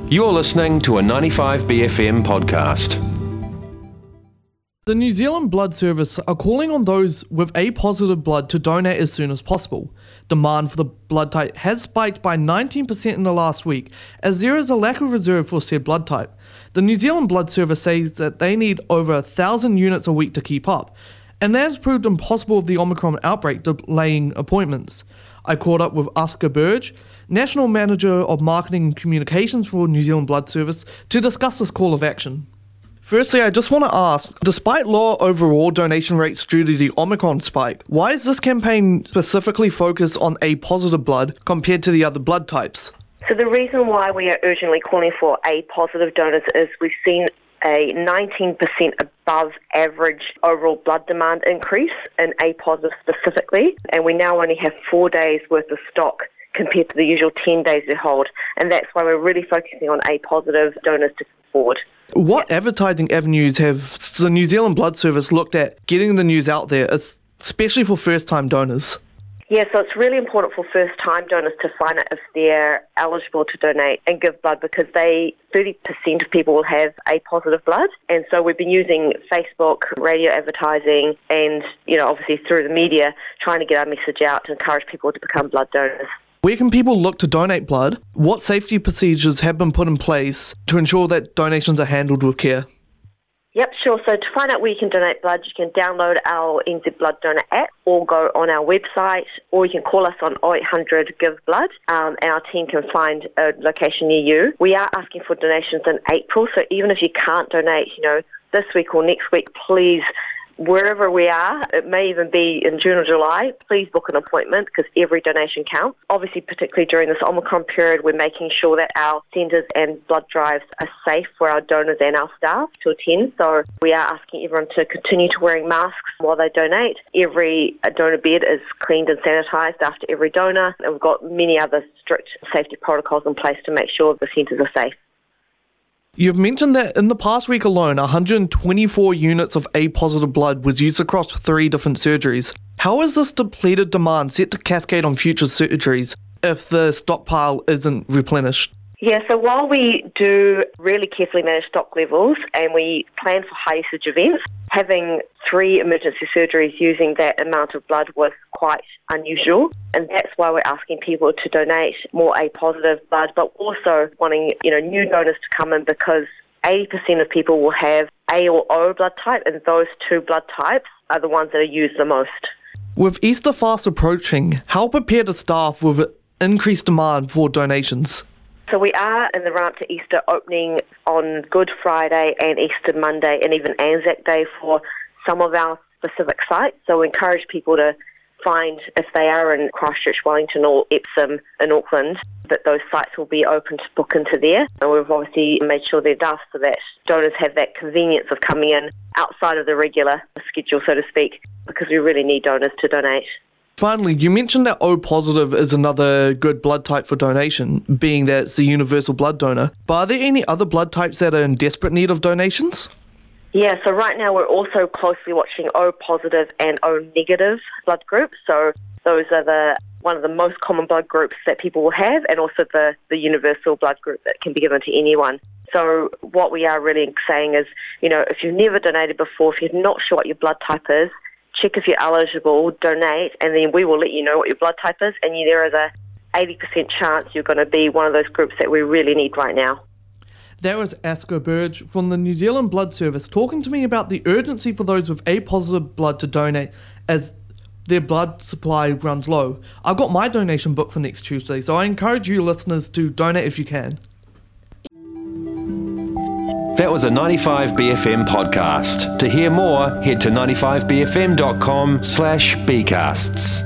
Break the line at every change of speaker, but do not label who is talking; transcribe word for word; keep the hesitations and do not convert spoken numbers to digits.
You're listening to a ninety-five B F M podcast.
The New Zealand Blood Service are calling on those with A positive blood to donate as soon as possible. Demand for the blood type has spiked by nineteen percent in the last week, as there is a lack of reserve for said blood type. The New Zealand Blood Service says that they need over a thousand units a week to keep up, and that has proved impossible with the Omicron outbreak, delaying appointments. I caught up with Oscar Burge, National Manager of Marketing and Communications for New Zealand Blood Service, to discuss this call of action. Firstly, I just want to ask, despite lower overall donation rates due to the Omicron spike, why is this campaign specifically focused on A positive blood compared to the other blood types?
So the reason why we are urgently calling for A positive donors is we've seen a nineteen percent above average overall blood demand increase in A positive specifically, and we now only have four days worth of stock compared to the usual ten days we hold, and that's why we're really focusing on A positive donors to come forward.
What advertising avenues have the New Zealand Blood Service looked at getting the news out there, especially for first-time donors?
Yeah, so it's really important for first-time donors to find out if they're eligible to donate and give blood, because they thirty percent of people will have A positive blood, and so we've been using Facebook, radio advertising, and you know obviously through the media trying to get our message out to encourage people to become blood donors.
Where can people look to donate blood? What safety procedures have been put in place to ensure that donations are handled with care?
Yep, sure. So to find out where you can donate blood, you can download our N Z Blood Donor app or go on our website, or you can call us on oh eight hundred give blood, um, and our team can find a location near you. We are asking for donations in April, so even if you can't donate, you know, this week or next week, please, wherever we are, it may even be in June or July, please book an appointment, because every donation counts. Obviously, particularly during this Omicron period, we're making sure that our centres and blood drives are safe for our donors and our staff to attend. So we are asking everyone to continue to wearing masks while they donate. Every donor bed is cleaned and sanitised after every donor, and we've got many other strict safety protocols in place to make sure the centres are safe.
You've mentioned that in the past week alone, one hundred twenty-four units of A positive blood was used across three different surgeries. How is this depleted demand set to cascade on future surgeries if the stockpile isn't replenished?
Yeah, so while we do really carefully manage stock levels and we plan for high usage events, having three emergency surgeries using that amount of blood was quite unusual, and that's why we're asking people to donate more A positive blood, but also wanting, you know, new donors to come in, because eighty percent of people will have A or O blood type, and those two blood types are the ones that are used the most.
With Easter fast approaching, how prepared are staff with increased demand for donations?
So we are in the run-up to Easter, opening on Good Friday and Easter Monday and even Anzac Day for some of our specific sites. So we encourage people to find, if they are in Christchurch, Wellington or Epsom in Auckland, that those sites will be open to book into there. And we've obviously made sure they're done so that donors have that convenience of coming in outside of the regular schedule, so to speak, because we really need donors to donate.
Finally, you mentioned that O positive is another good blood type for donation, being that it's the universal blood donor. But are there any other blood types that are in desperate need of donations?
Yeah, so right now we're also closely watching O positive and O negative blood groups. So those are the one of the most common blood groups that people will have, and also the, the universal blood group that can be given to anyone. So what we are really saying is, you know, if you've never donated before, if you're not sure what your blood type is, check if you're eligible, donate, and then we will let you know what your blood type is, and you, there is a eighty percent chance you're going to be one of those groups that we really need right now.
That was Oscar Burge from the New Zealand Blood Service talking to me about the urgency for those with A positive blood to donate as their blood supply runs low. I've got my donation booked for next Tuesday, so I encourage you listeners to donate if you can.
That was a ninety-five B F M podcast. To hear more, head to ninety-five b f m dot com slash bcasts.